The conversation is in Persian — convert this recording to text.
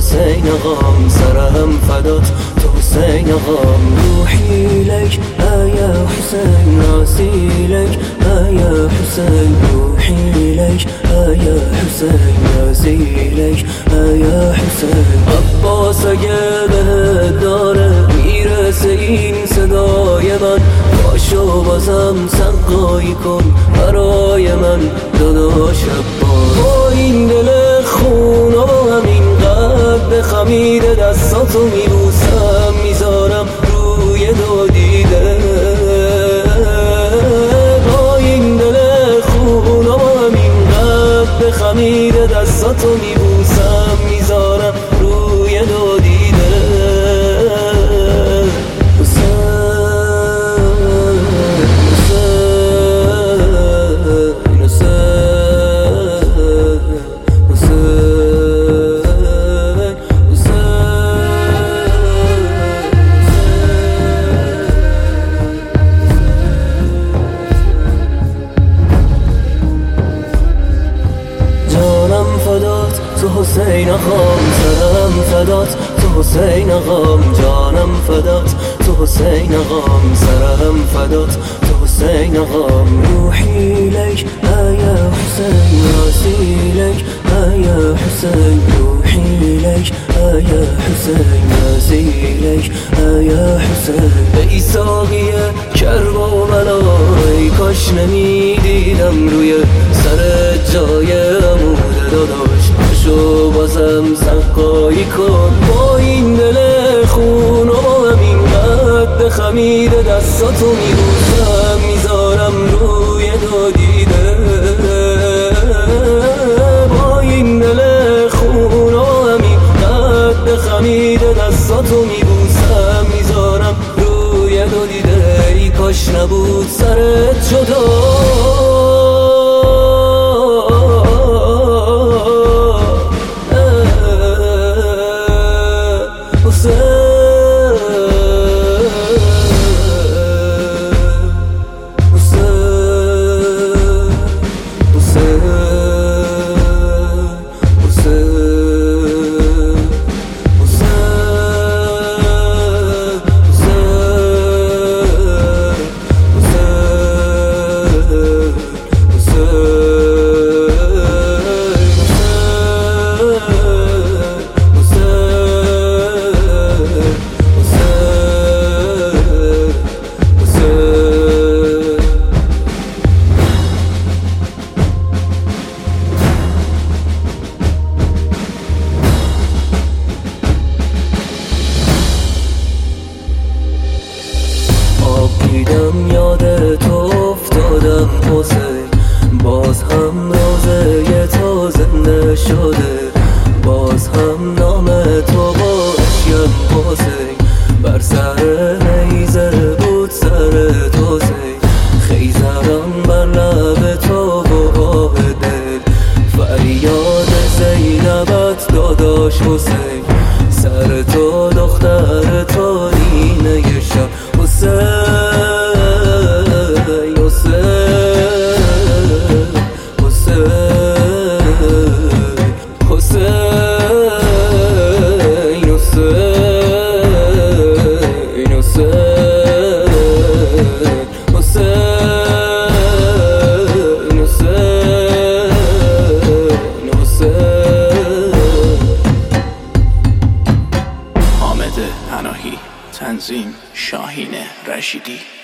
حسین آقام، سرم فدات تو حسین آقام. روحی لک یا حسین، راسي لك يا حسين، روحي لك يا حسين، راسي لك يا حسین. عباس اگه بهت داره میرسه این صدای من، باشو بازم سقایی کن برای من داداش عباس. با این دل خون و با همین قلب خمیده دستاتو میبوسم، میذارم روی دو دیده. با این دل خون و با همین قلب خمیده دستاتو میبوسم، میذارم روی دو دیده. تو حسین آقام، سرم فدات تو حسین آقام، جانم فدات تو حسین آقام، سرم فدات تو حسین آقام. روحی لک یا حسین، راسي لك یا حسین، روحی لک یا حسین، راسي لك یا حسین. ای ساقی کربلا ای کاش نمیدیدم روی سر جای عمود داداش، شو بازم سقایی کن. با این دل خون و با همین قد خمیده دستاتو میبوسم، میذارم روی دو دیده. با این دل خون و با همین قد خمیده دستاتو میبوسم، میذارم روی دو دیده. ای کاش نبود سرت جدا، دیدم یاد تو افتادم حسین، باز هم روزه تو زنده شده، باز هم نام تو با اشیم حسین. بر سر نیزه بود سر تو حسین، خیزرم بر لب تو و آه دل. فریاد زینبت داداش حسین، سر تو دختر تو دینه شب حسین. تنظیم شاهین رشیدی.